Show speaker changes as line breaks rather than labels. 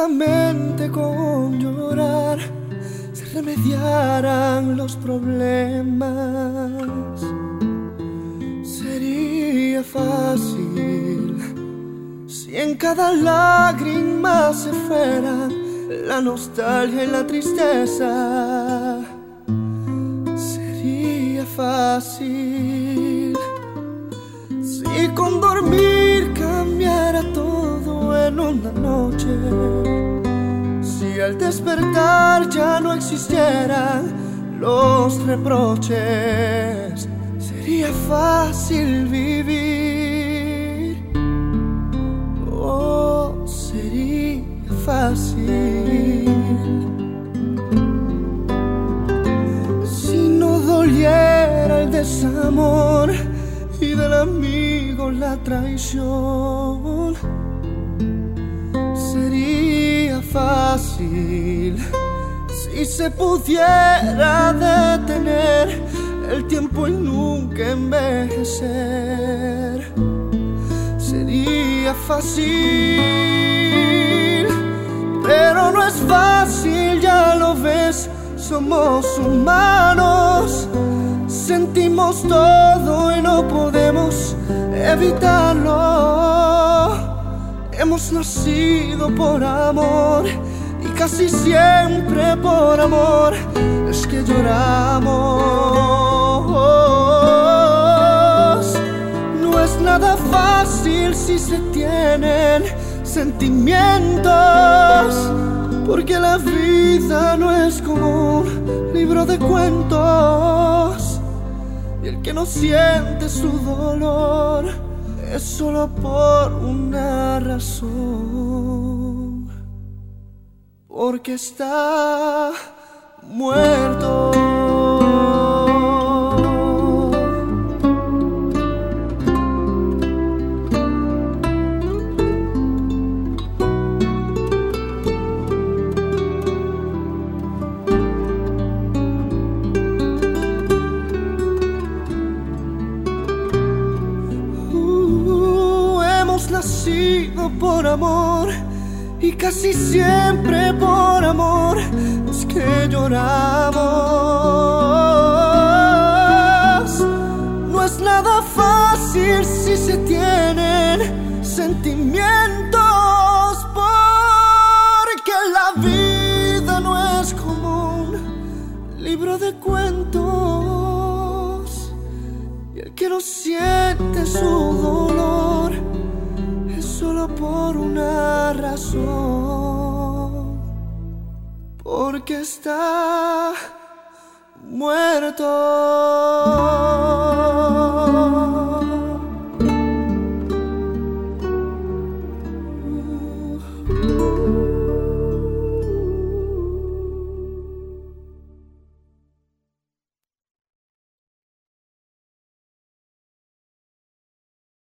solamente con llorar se remediaran los problemas. Sería fácil si en cada lágrima se fuera la nostalgia y la tristeza. Sería fácil si con dormir cambiara todo en una noche. Si al despertar ya no existieran los reproches. Sería fácil vivir. Oh, sería fácil si no doliera el desamor y del amigo la traición. Sería fácil si se pudiera detener el tiempo y nunca envejecer. Sería fácil, pero no es fácil, ya lo ves, somos humanos. Sentimos todo y no podemos evitarlo. Hemos nacido por amor y casi siempre por amor es que lloramos. No es nada fácil si se tienen sentimientos, porque la vida no es como un libro de cuentos. Y el que no siente su dolor es solo por una razón, porque está muerto. Hemos nacido por amor y casi siempre por amor es que lloramos. No es nada fácil si se tienen sentimientos, porque la vida no es como un libro de cuentos. Y el que no siente su dolor es solo por una razón, porque está muerto.